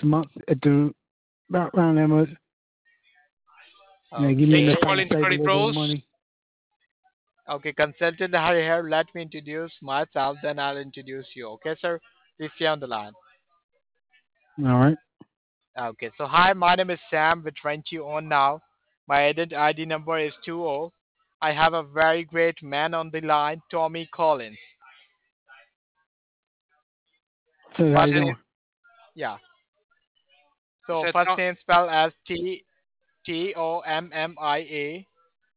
month at the about around that much. And they give me Thanks enough for Okay. time to calling the save a Credit little bit of Pros. money. Okay, consultant Hari here. Let me introduce myself, then I'll introduce you. Okay, sir? Please stay on the line. All right. Okay, so hi, my name is Sam with Rent You On Now. My agent ID number is 20. I have a very great man on the line, Tommy Collins. So how First you Said, name, doing? yeah. So said, first name spelled as Tommia,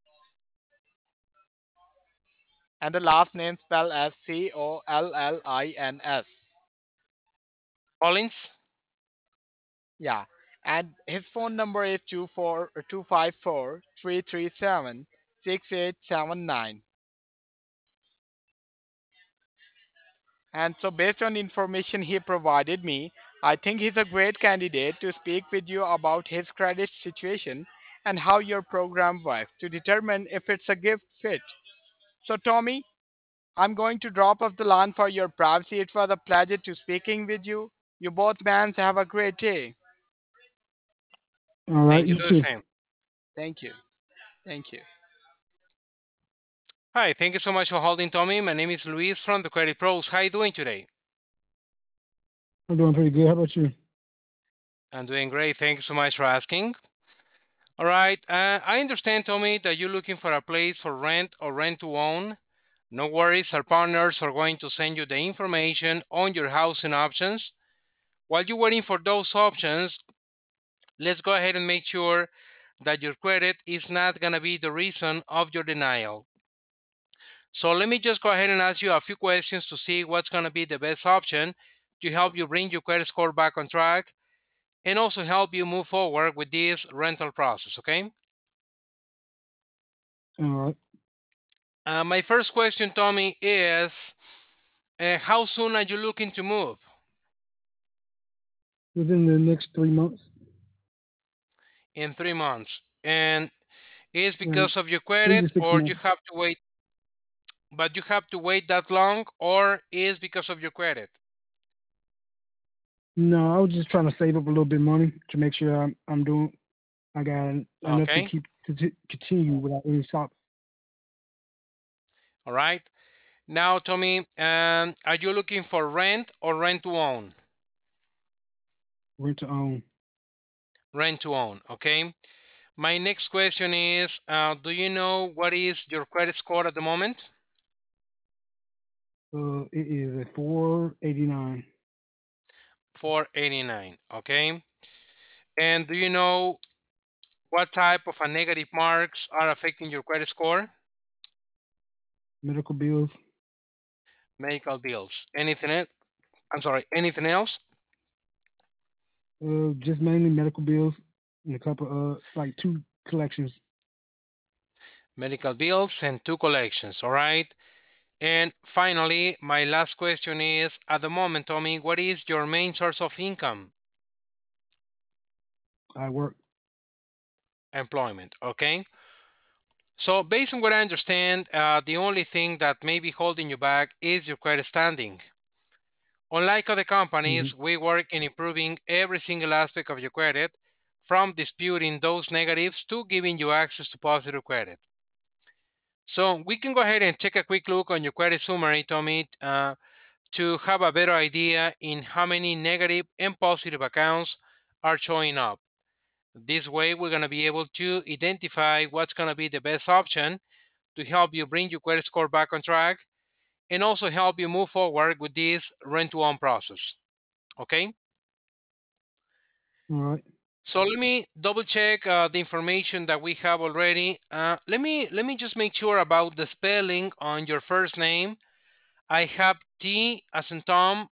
and the last name spelled as Collins. Collins. Yeah. And his phone number is 254-337-6879. And so based on the information he provided me, I think he's a great candidate to speak with you about his credit situation and how your program works to determine if it's a gift fit. So Tommy, I'm going to drop off the line for your privacy. It was a pleasure to speaking with you. You both men have a great day. All right, Thank you you to the too. same. Thank you. Thank you. Hi, thank you so much for holding, Tommy. My name is Luis from the Credit Pros. How are you doing today? I'm doing pretty good. How about you? I'm doing great. Thank you so much for asking. All right. I understand, Tommy, that you're looking for a place for rent or rent to own. No worries. Our partners are going to send you the information on your housing options. While you're waiting for those options, let's go ahead and make sure that your credit is not going to be the reason of your denial. So let me just go ahead and ask you a few questions to see what's going to be the best option to help you bring your credit score back on track and also help you move forward with this rental process, okay? All right. My first question, Tommy, is how soon are you looking to move? Within the next 3 months. In 3 months. And is Right. because of your Three credit to six or you months. have to wait, but you have to wait that long or is because of your credit? No, I was just trying to save up a little bit of money to make sure I'm doing. I got enough to Okay. continue without any stops. All right. Now, Tommy, are you looking for rent or rent to own? Rent to own. Rent to own. Okay. My next question is, do you know what is your credit score at the moment? It is a 489. 489. Okay. And do you know what type of a negative marks are affecting your credit score? Medical bills. Medical bills. Anything else? I'm sorry, anything else? Just mainly medical bills and a couple like two collections. Medical bills and two collections. All right. And finally, my last question is, at the moment, Tommy, what is your main source of income? I work. Employment. Okay. So based on what I understand, the only thing that may be holding you back is your credit standing. Unlike other companies, Hmm. we work in improving every single aspect of your credit, from disputing those negatives to giving you access to positive credit. So we can go ahead and take a quick look on your credit summary, Tommy, to have a better idea in how many negative and positive accounts are showing up. This way, we're going to be able to identify what's going to be the best option to help you bring your credit score back on track and also help you move forward with this rent to own process. Okay? All right. So let me double check the information that we have already. Let me just make sure about the spelling on your first name. I have T as in Tom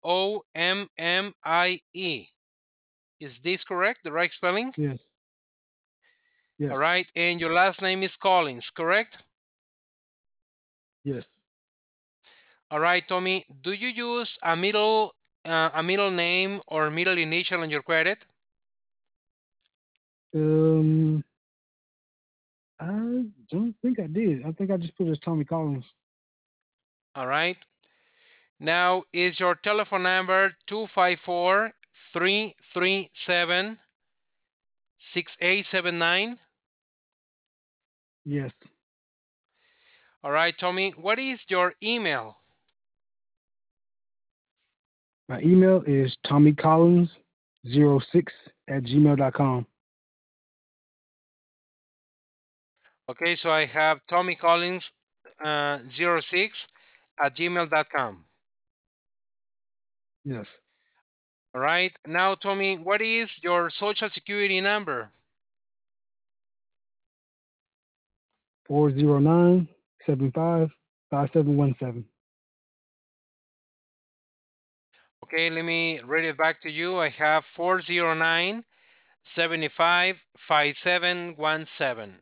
Ommie. Is this correct? The right spelling? Yes. Yes. All right. And your last name is Collins, correct? Yes. All right, Tommy. Do you use a middle name or middle initial on your credit? Um, I don't think I did. I think I just put it as Tommy Collins. All right. Now, is your telephone number 254 337 6879. Yes. All right, Tommy, what is your email? My email is tommycollins06@gmail.com. Okay, so I have tommycollins 06 at gmail.com. Yes. All right, now, Tommy, what is your social security number? 409-75-5717. Okay, let me read it back to you. I have 409 75 5717.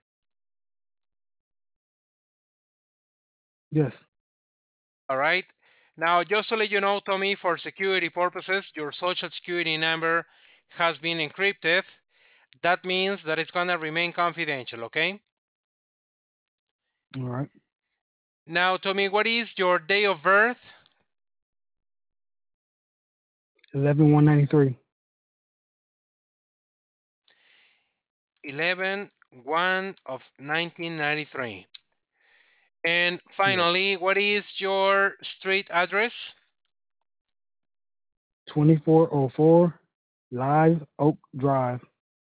Yes. All right. Now, just to let you know, Tommy, for security purposes, your social security number has been encrypted. That means that it's going to remain confidential, okay? All right. Now, Tommy, what is your day of birth? 11-193. 11/1 of 1993. And Yes. finally, what is your street address? 2404 Live Oak Drive,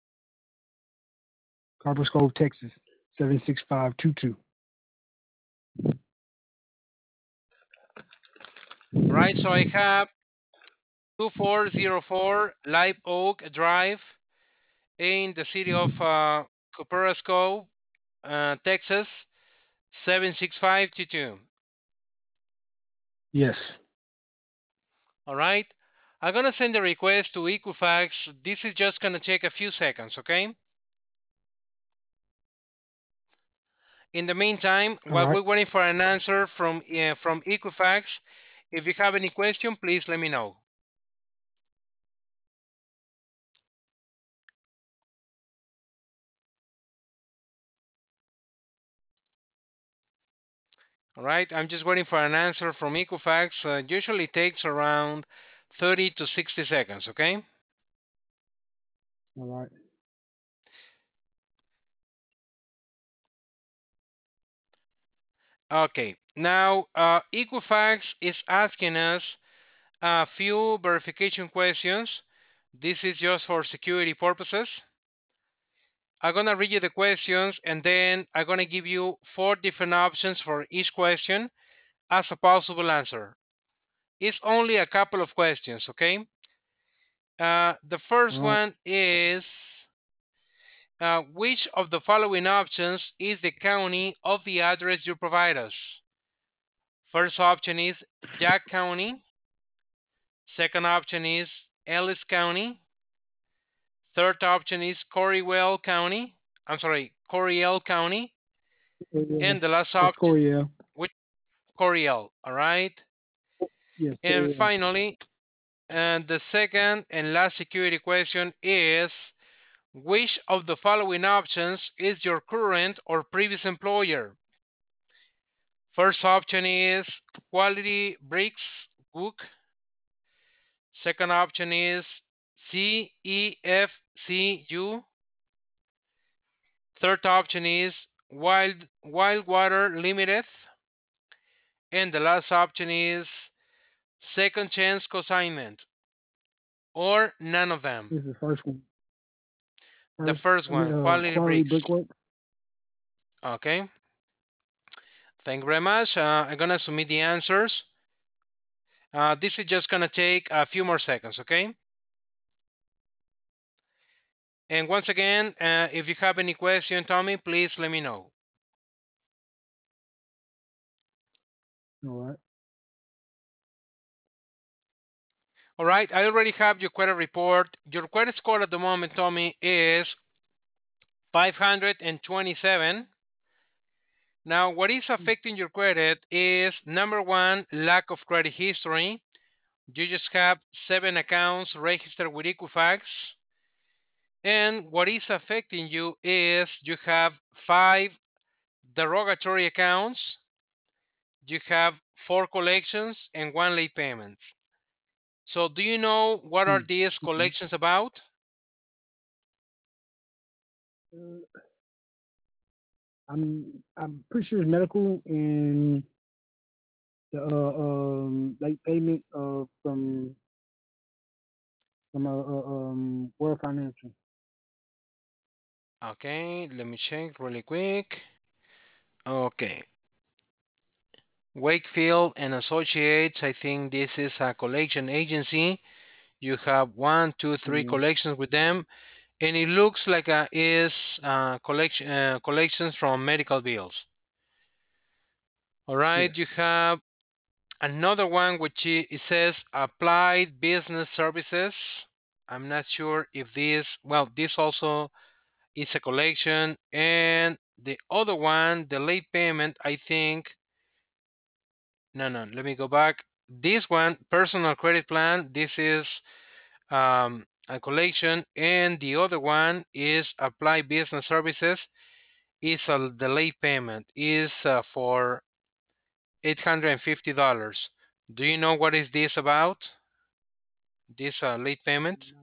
Copper Cove, Texas, 76522. All right, so I have 2404 Live Oak Drive in the city of Copperas Cove, Texas, 76522. Yes. All right. I'm going to send a request to Equifax. This is just going to take a few seconds, okay? In the meantime, All while right. we're waiting for an answer from Equifax, if you have any question, please let me know. All right, I'm just waiting for an answer from Equifax. Usually takes around 30 to 60 seconds, okay? All right. Okay, now Equifax is asking us a few verification questions. This is just for security purposes. I'm gonna read you the questions and then I'm gonna give you 4 different options for each question as a possible answer. It's only a couple of questions, okay? The All first right. one is which of the following options is the county of the address you provide us? First option is Jack County. Second option is Ellis County. Third option is Corriwell County. I'm sorry, Coryell County. Yeah. And the last That's option, Coriel. which Coryell, all right? Yes, And Coriel. finally, and the second and last security question is which of the following options is your current or previous employer? First option is Quality Bricks Book. Second option is CEFCU. Third option is Wildwater Limited. And the last option is Second Chance Consignment, or none of them. This is the first one. The First, first one, Quality Quality Bricks. Brickwork. Okay, thank you very much. I'm gonna submit the answers. This is just gonna take a few more seconds, okay? And once again, if you have any question, Tommy, please let me know. All right. All right, I already have your credit report. Your credit score at the moment, Tommy, is 527. Now, what is affecting your credit is number one, lack of credit history. You just have 7 accounts registered with Equifax. And what is affecting you is you have 5 derogatory accounts, you have 4 collections, and 1 late payment. So do you know what are Hmm. these Okay. collections about? Uh, I'm pretty sure it's medical and the late payment from World Financial. Okay, let me check really quick. Okay. Wakefield and Associates, I think this is a collection agency. You have one, two, three Yeah. collections with them, and it looks like is collections from medical bills. All right, you Yes. have another one which it says Applied Business Services. I'm not sure if this, well, this also is a collection, and the other one, the late payment, I think. No, no, let me go back. This one, personal credit plan, this is a collection, and the other one is Apply Business Services. Is a delayed payment. Is for $850. Do you know what is this about? This late payment?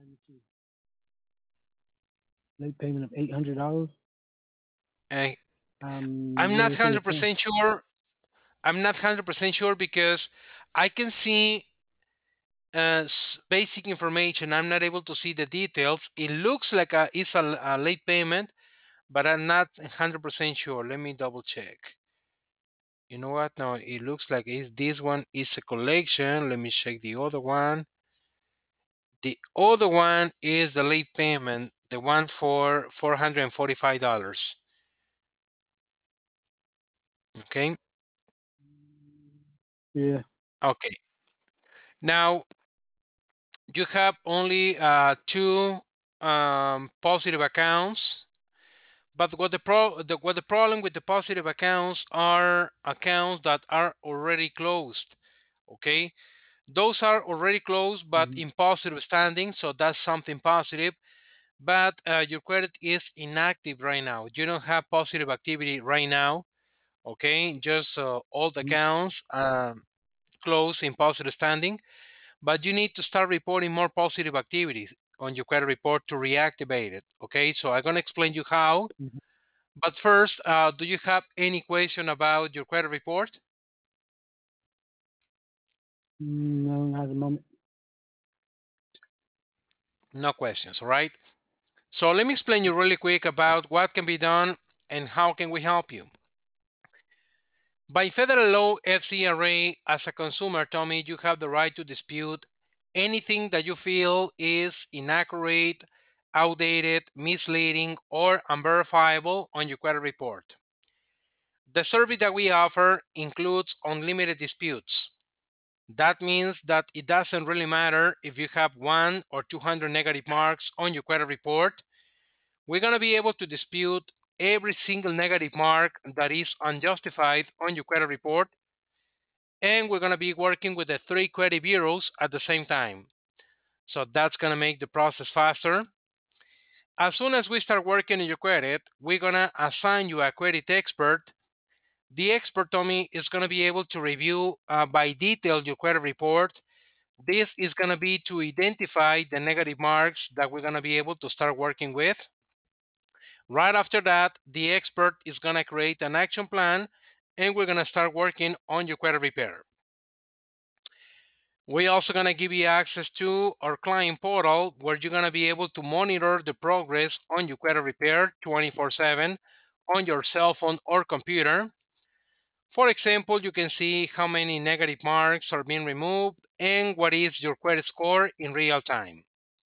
Late payment of $800. Uh, I'm I'm not not really sure what you're saying. 100% sure. I'm not 100% sure because I can see basic information. I'm not able to see the details. It looks like it's a late payment, but I'm not 100% sure. Let me double check. You know what? No, it looks like this one is a collection. Let me check the other one. The other one is the late payment, the one for $445. Okay. Yeah. Okay. Now you have only two positive accounts. But what the problem with the positive accounts are accounts that are already closed. Okay, those are already closed but Hmm. in positive standing, so that's something positive. But your credit is inactive right now. You don't have positive activity right now. Okay, just old accounts closed in positive standing. But you need to start reporting more positive activities on your credit report to reactivate it. Okay, so I'm gonna explain you how. Hmm. But first, do you have any question about your credit report? No, not at the moment. No questions, all right? So let me explain you really quick about what can be done and how can we help you. By federal law, FCRA, as a consumer, Tommy, you have the right to dispute anything that you feel is inaccurate, outdated, misleading, or unverifiable on your credit report. The service that we offer includes unlimited disputes. That means that it doesn't really matter if you have 1 or 200 negative marks on your credit report. We're going to be able to dispute every single negative mark that is unjustified on your credit report. And we're going to be working with the three credit bureaus at the same time. So that's going to make the process faster. As soon as we start working on your credit, we're going to assign you a credit expert. The expert, Tommy, is going to be able to review by detail your credit report. This is going to be to identify the negative marks that we're going to be able to start working with. Right after that, the expert is going to create an action plan and we're going to start working on your credit repair. We're also going to give you access to our client portal where you're going to be able to monitor the progress on your credit repair 24/7 on your cell phone or computer. For example, you can see how many negative marks are being removed and what is your credit score in real time.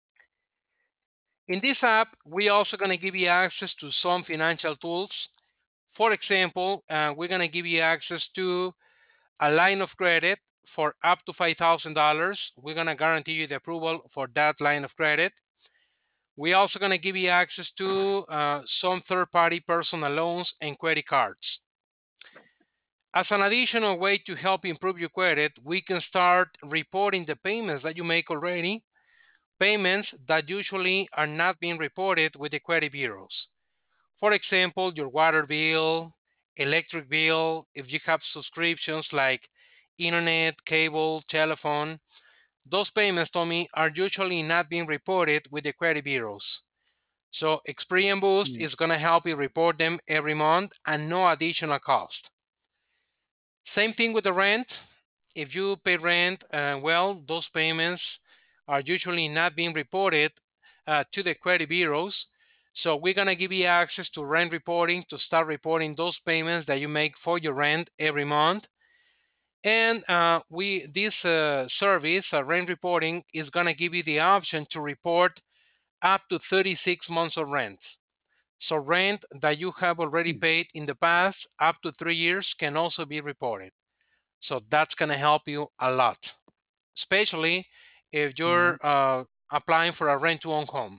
In this app, we're also going to give you access to some financial tools. For example, we're going to give you access to a line of credit for up to $5,000. We're going to guarantee you the approval for that line of credit. We're also going to give you access to some third-party personal loans and credit cards. As an additional way to help improve your credit, we can start reporting the payments that you make already, payments that usually are not being reported with the credit bureaus. For example, your water bill, electric bill, if you have subscriptions like internet, cable, telephone, those payments, Tommy, are usually not being reported with the credit bureaus. So Experian Boost Mm. is going to help you report them every month and no additional cost. Same thing with the rent. If you pay rent, well, those payments are usually not being reported to the credit bureaus. So we're going to give you access to rent reporting to start reporting those payments that you make for your rent every month. And this service, rent reporting, is going to give you the option to report up to 36 months of rent. So rent that you have already Mm. paid in the past up to 3 years can also be reported. So that's going to help you a lot, especially if All you're right. applying for a rent to own home.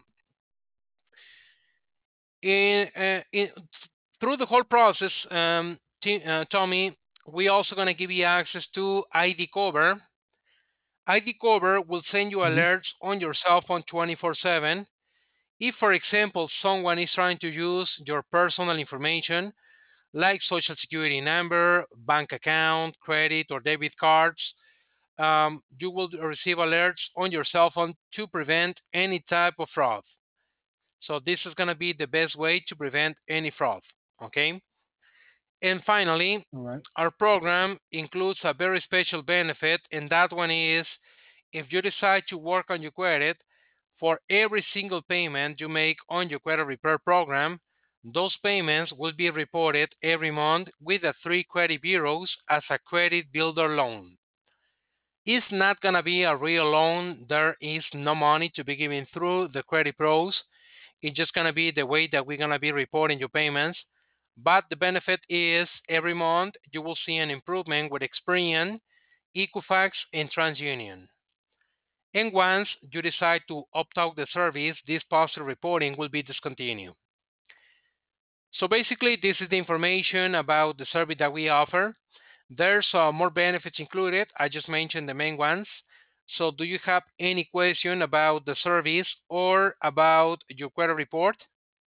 Through the whole process, Tommy, we also going to give you access to ID Cover. ID Cover will send you Mm-hmm. alerts on your cell phone 24/7. If, for example, someone is trying to use your personal information like social security number, bank account, credit or debit cards, you will receive alerts on your cell phone to prevent any type of fraud. So this is going to be the best way to prevent any fraud. Okay. And finally, All right. our program includes a very special benefit, and that one is if you decide to work on your credit, for every single payment you make on your credit repair program, those payments will be reported every month with the three credit bureaus as a credit builder loan. It's not going to be a real loan. There is no money to be given through the credit pros. It's just going to be the way that we're going to be reporting your payments. But the benefit is every month you will see an improvement with Experian, Equifax, and TransUnion. And once you decide to opt out the service, this positive reporting will be discontinued. So basically, this is the information about the service that we offer. There's more benefits included. I just mentioned the main ones. So do you have any question about the service or about your credit report?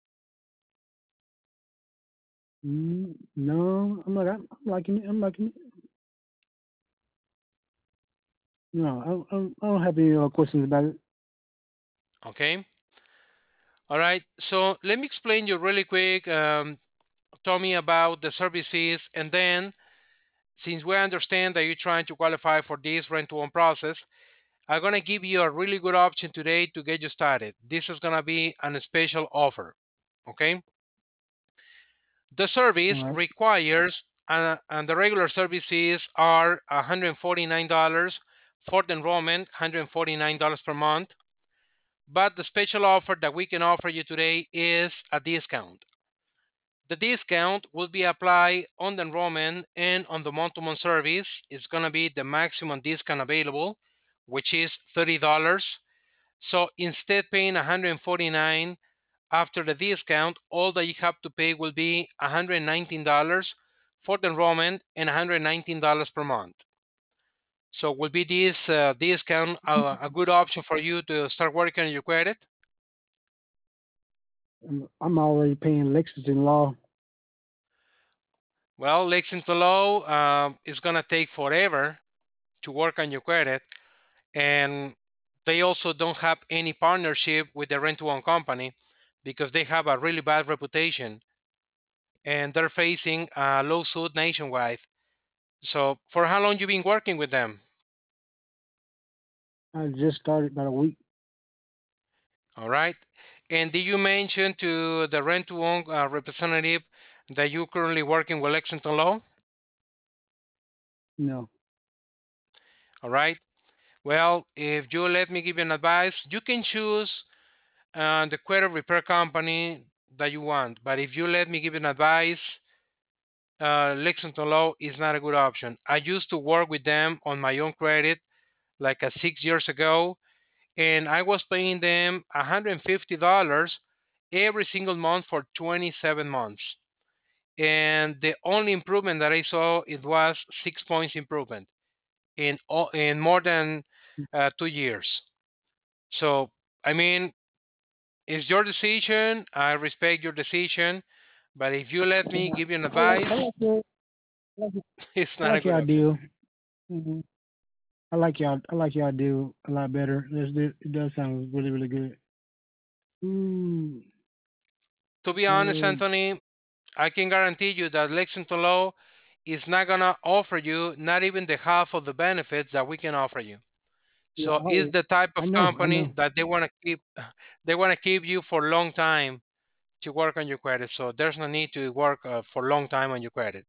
No, I'm liking it. I'm liking it. No, I don't have any questions about it. Okay. All right. So let me explain you really quick, Tommy, about the services. And then, since we understand that you're trying to qualify for this rent to own process, I'm going to give you a really good option today to get you started. This is going to be a special offer. Okay. The All service right. requires, and the regular services are $149 for the enrollment, $149 per month. But the special offer that we can offer you today is a discount. The discount will be applied on the enrollment and on the month-to-month service. It's going to be the maximum discount available, which is $30. So instead paying $149 after the discount, all that you have to pay will be $119 for the enrollment and $119 per month. So will be this discount a good option for you to start working on your credit? I'm already paying Lexington Law. Well, Lexington Law is going to take forever to work on your credit, and they also don't have any partnership with the rent-to-own company because they have a really bad reputation and they're facing a lawsuit nationwide. So, for how long you been working with them? I just started about a week. All right. And did you mention to the rent-to-own representative that you're currently working with Lexington Law? No. All right. Well, if you let me give you an advice, you can choose the credit repair company that you want. But if you let me give you an advice, Lexington Law is not a good option. I used to work with them on my own credit like 6 years ago, and I was paying them $150 every single month for 27 months. And the only improvement that I saw it was 6 points improvement in more than 2 years. So I mean, it's your decision. I respect your decision, but if you let me give you an I like advice, your I like, it's I not a like your good option. idea. Mm-hmm. I like y'all deal a lot better. It does sound really, really good. Ooh, To be honest, uh, Anthony, I can guarantee you that Lexington Law is not gonna offer you not even the half of the benefits that we can offer you. yeah, So it's the type I of know, I company know. that they want to keep they want to keep you for a long time to work on your credit. So there's no need to work for a long time on your credit.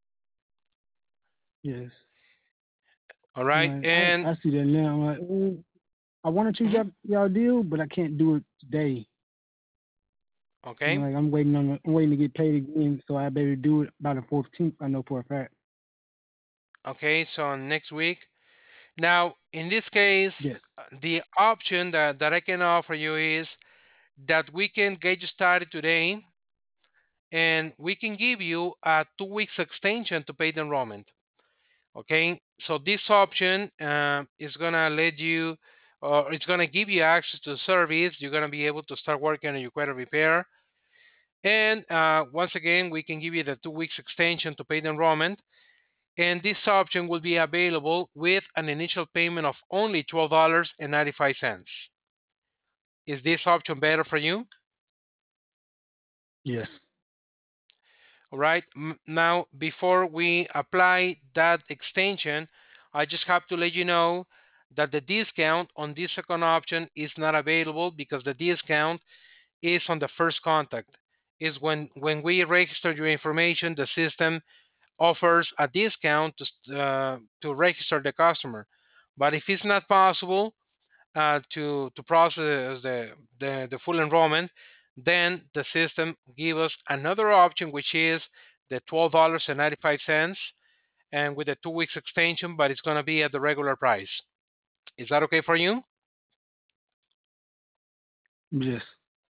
Yes, All right. like And I see that now. I'm like, I want to choose mhm, y'all deal, but I can't do it today. okay. Like I'm waiting to get paid again, so I better do it by the 14th. I know for a fact. Okay. So next week. Now, in this case, Yes. the option that I can offer you is that we can get you started today and we can give you a 2 weeks extension to pay the enrollment. Okay, so this option is gonna let you, or it's gonna give you access to the service. You're gonna be able to start working on your credit repair. And once again, we can give you the 2 weeks extension to pay the enrollment. And this option will be available with an initial payment of only $12.95. Is this option better for you? Yes. All right. Now, before we apply that extension, I just have to let you know that the discount on this second option is not available because the discount is on the first contact. Is when we register your information, the system offers a discount to register the customer. But if it's not possible, to process the full enrollment, then the system give us another option, which is the $12.95, and with a 2 weeks extension, but it's going to be at the regular price. Is that okay for you? Yes.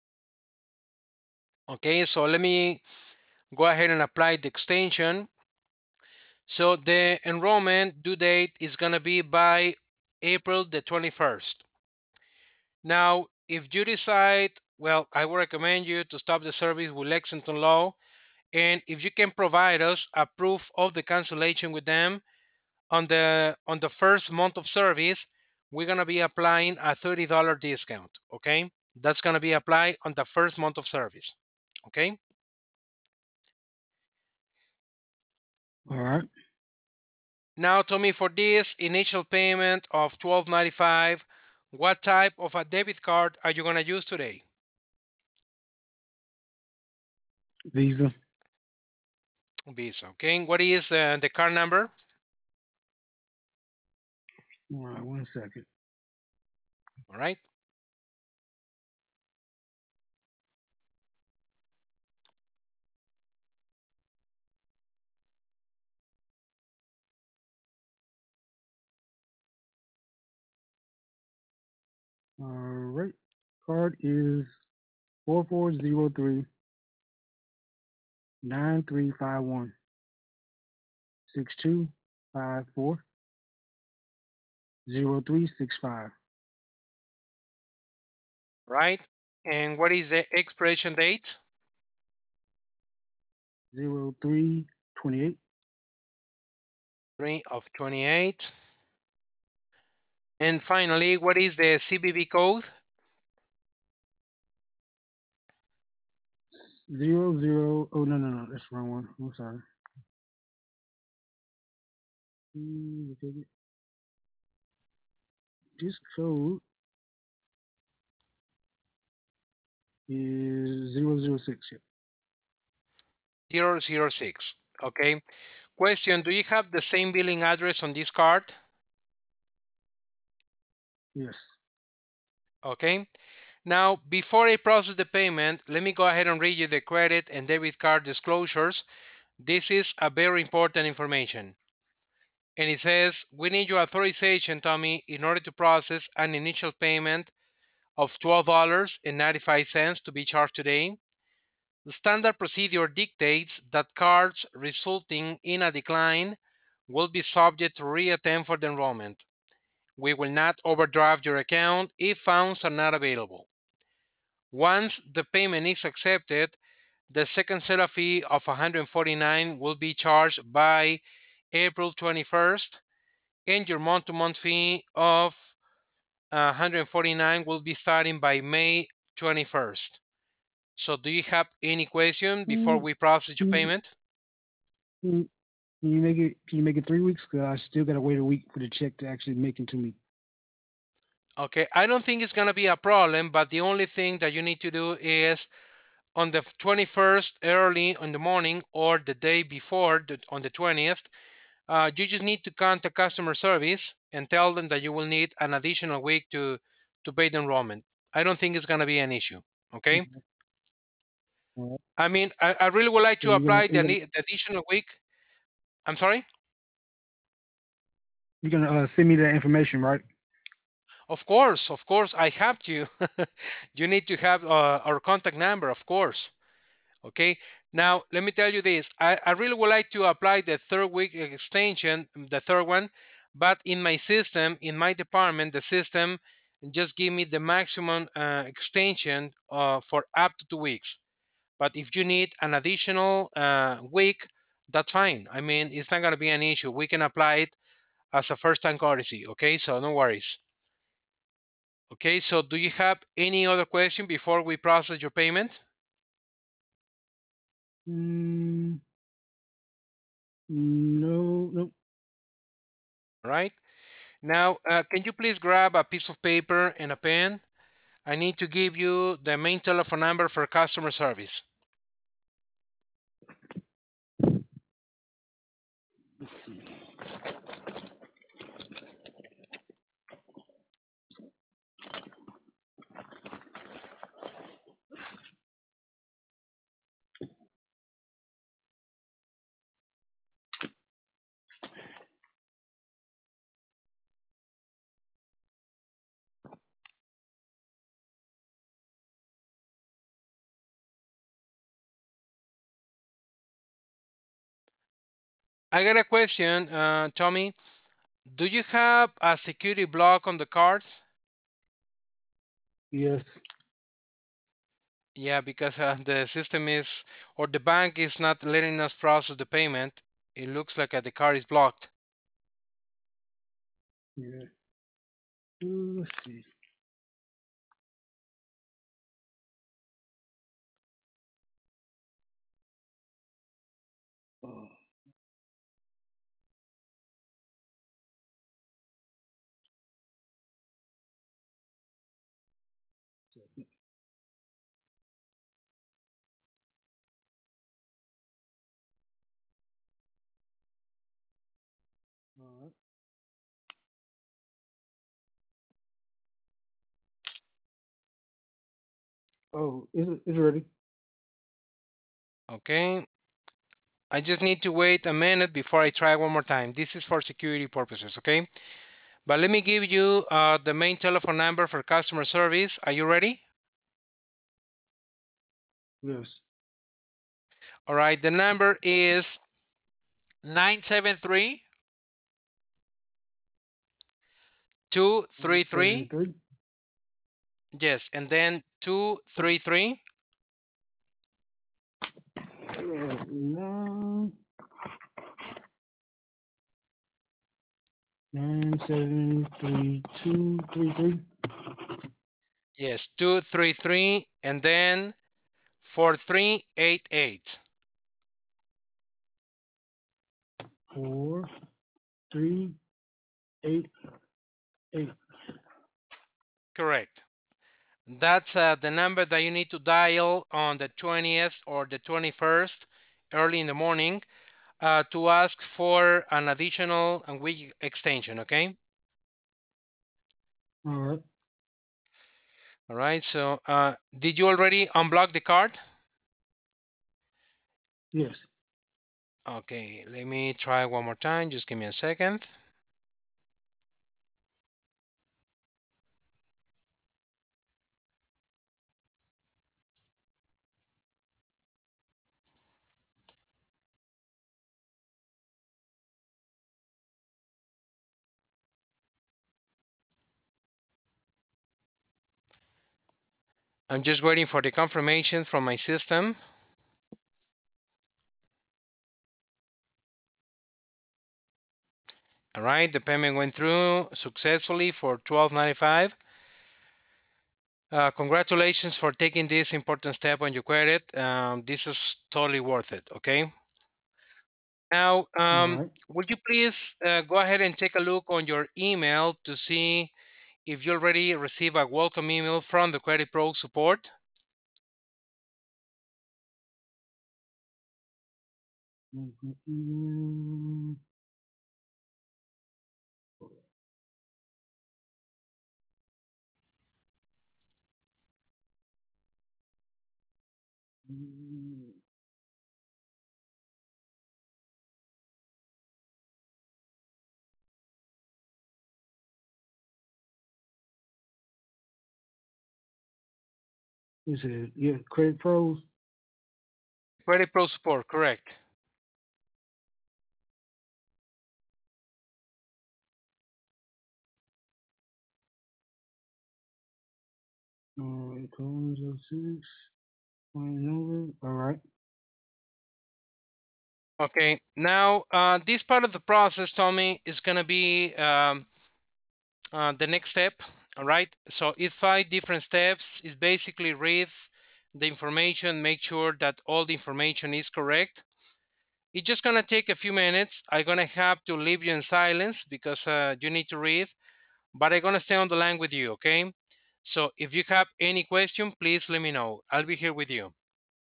Okay, so let me go ahead and apply the extension. So the enrollment due date is going to be by April the 21st. Now, if you decide, well, I would recommend you to stop the service with Lexington Law. And if you can provide us a proof of the cancellation with them on the first month of service, we're gonna be applying a $30 discount. Okay, that's gonna be applied on the first month of service. Okay. All right. Now, Tommy, for this initial payment of $12.95, what type of a debit card are you gonna use today? Visa. Visa. Okay. What is the card number? All right. 1 second. All right. All right. Card is 4403-9351-6254-0365. Right. And what is the expiration date? 0328. 3 of 28. And finally, what is the CVV code? 00. Oh, no, no, no. That's the wrong one. I'm sorry. This code is 006. 006. Okay. Question: do you have the same billing address on this card? Yes. Okay. Now, before I process the payment, let me go ahead and read you the credit and debit card disclosures. This is a very important information. And it says, we need your authorization, Tommy, in order to process an initial payment of $12.95 to be charged today. The standard procedure dictates that cards resulting in a decline will be subject to reattempt for the enrollment. We will not overdraft your account if funds are not available. Once the payment is accepted, the second setup fee of $149 will be charged by April 21st, and your month-to-month fee of 149 will be starting by May 21st. So do you have any question before Mm, we process your mm, payment? mm. Can you make it 3 weeks? Cause I still gotta wait a week for the check to actually make it to me. Okay, I don't think it's gonna be a problem, but the only thing that you need to do is on the 21st early in the morning or the day before on the 20th, you just need to contact customer service and tell them that you will need an additional week to pay the enrollment. I don't think it's gonna be an issue. Okay. Okay. All right. I mean, I really would like So to apply you're gonna the additional week. I'm sorry. you're gonna send me that information, right? Of course, I have to. You need to have our contact number, of course. Okay. Now, let me tell you this. I really would like to apply the third week extension, the third one, but in my system, in my department, the system just give me the maximum extension for up to 2 weeks. But if you need an additional week, that's fine. I mean, it's not going to be an issue. We can apply it as a first time courtesy. Okay. So no worries. Okay. So do you have any other question before we process your payment? Mm, no, no. All right. Now, can you please grab a piece of paper and a pen? I need to give you the main telephone number for customer service. Let's see. I got a question, Tommy. Do you have a security block on the cards? Yes. Yeah, because the system is, or the bank is not letting us process the payment. It looks like the card is blocked. Yeah. Let's see. Uh, all right. Oh, it's ready. Okay. I just need to wait a minute before I try one more time. This is for security purposes, okay? But let me give you the main telephone number for customer service. Are you ready? Yes. All right, the number is 973 233. 73. Yes, and then 233. Nine 973 233. Yes, 233, and then 4388. 4388. Correct. That's the number that you need to dial on the 20th or the 21st, early in the morning, to ask for an additional week extension, okay? All right. All right, so did you already unblock the card? Yes. Okay, let me try one more time. Just give me a second. I'm just waiting for the confirmation from my system. All right, the payment went through successfully for $12.95. Congratulations for taking this important step on your credit. This is totally worth it. Okay. Now, All right. would you please go ahead and take a look on your email to see if you already received a welcome email from the Credit Pro support? You said, yeah, Credit Pros. Credit Pro support, correct. All right, columns of six. Number. All right. Okay, now this part of the process, Tommy, is going to be the next step. All right, so it's 5 different steps. It's basically read the information, make sure that all the information is correct. It's just going to take a few minutes. I'm going to have to leave you in silence because you need to read, but I'm going to stay on the line with you, okay? So if you have any question, please let me know. I'll be here with you.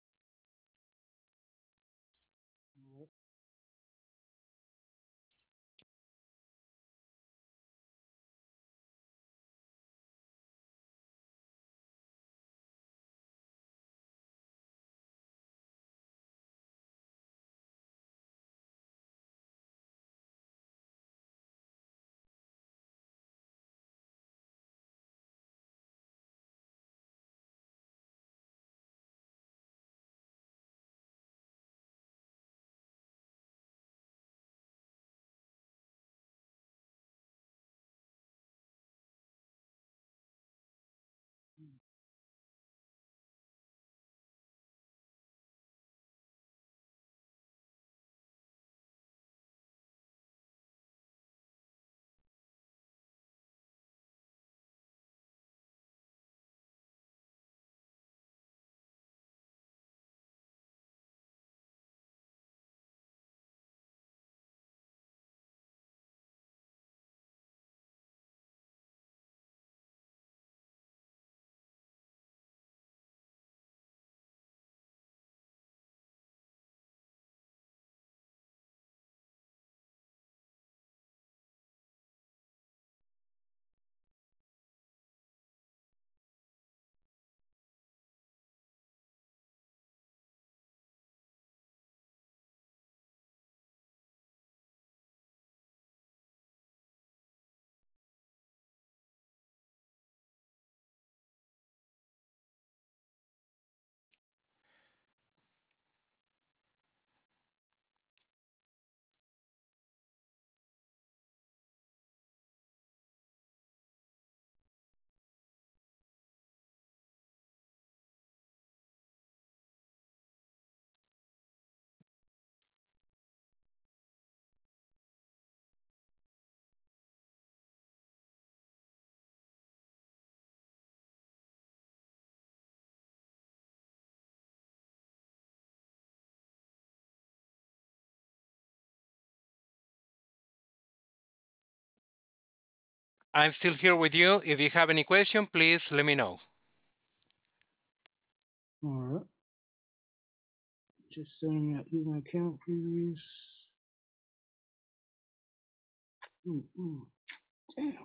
I'm still here with you. If you have any question, please let me know. All right. Just saying that you can account previous. Damn.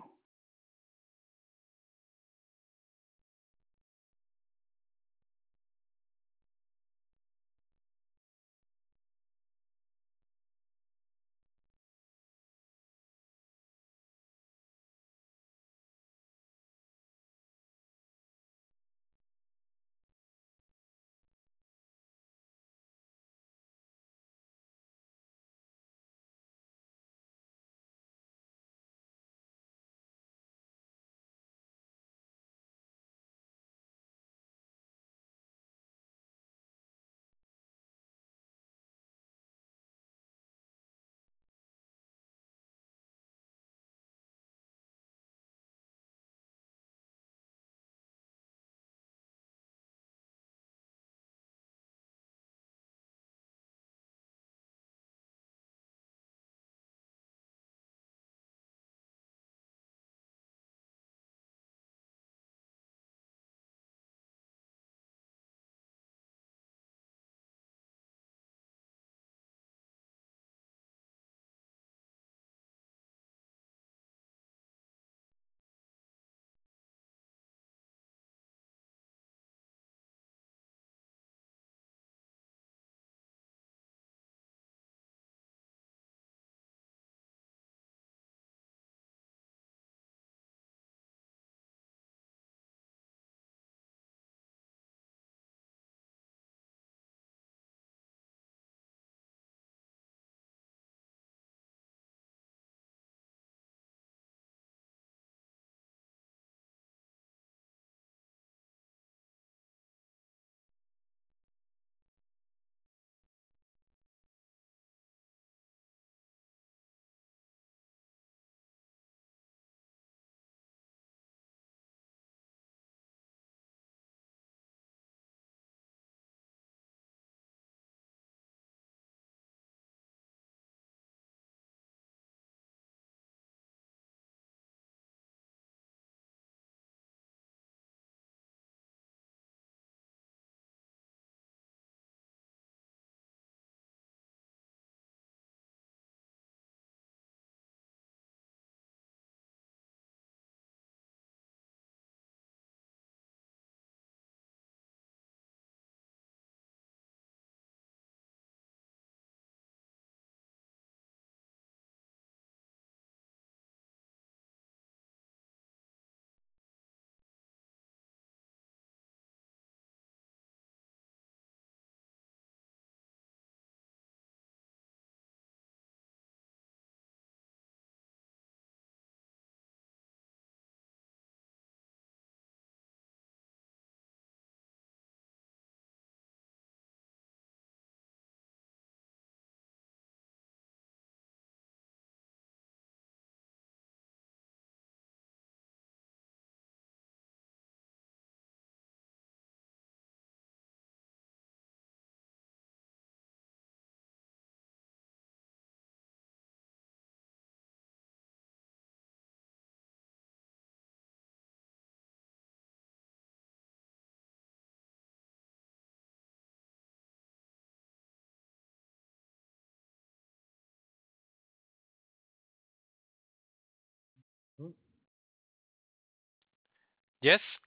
Yes.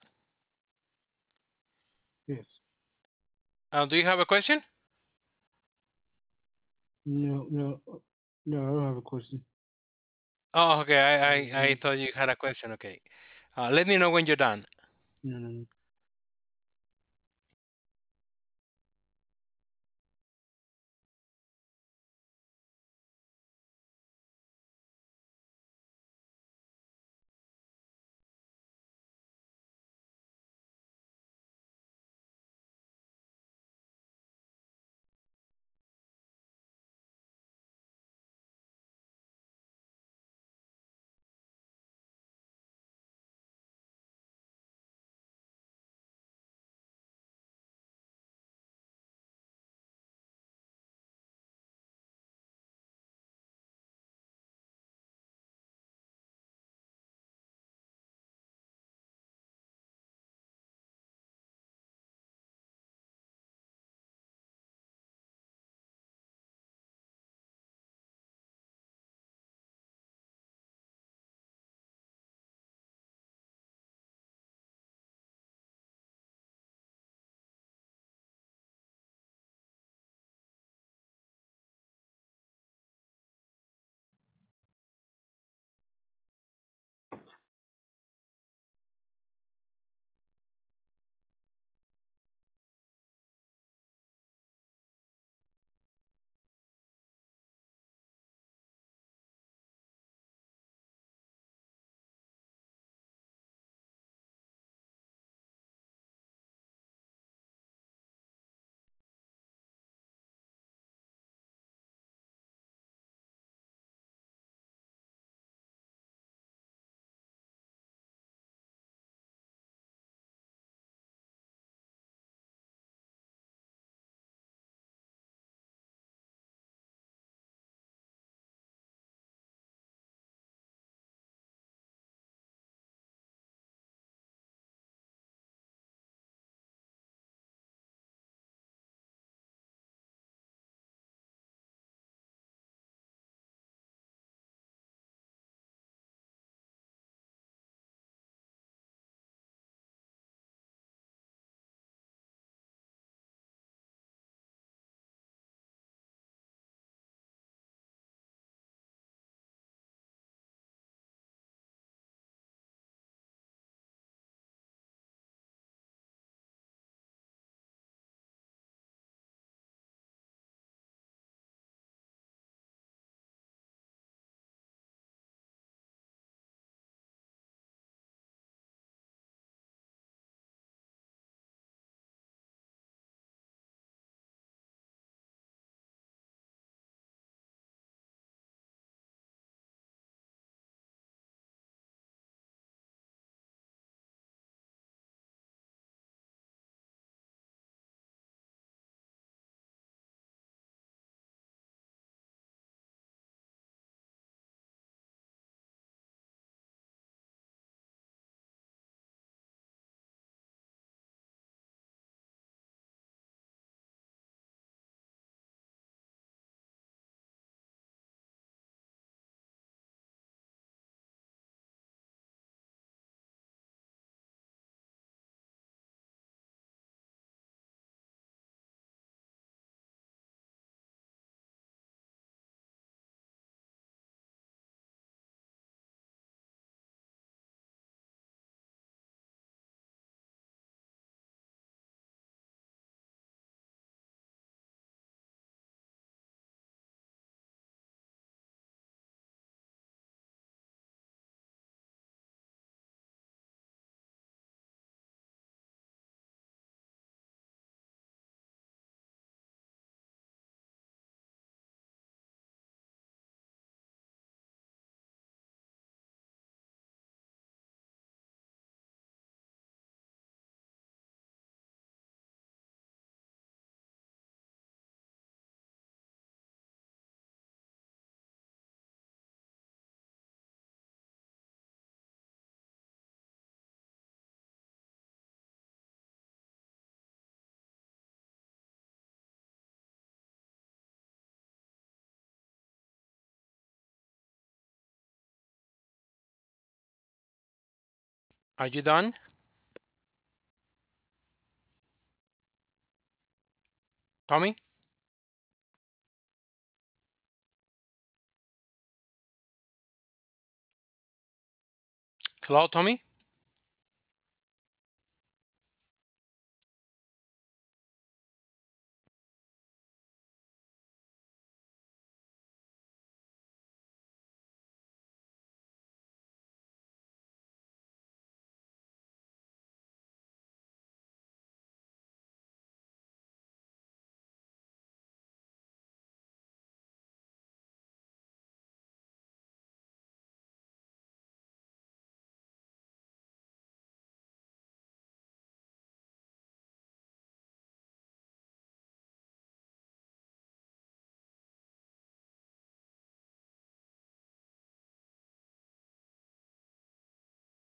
Yes. Do you have a question? No, no, no, I don't have a question. Oh, okay. I No, thought you had a question. Okay. Let me know when you're done. no, no. Are you done? Tommy? Hello, Tommy?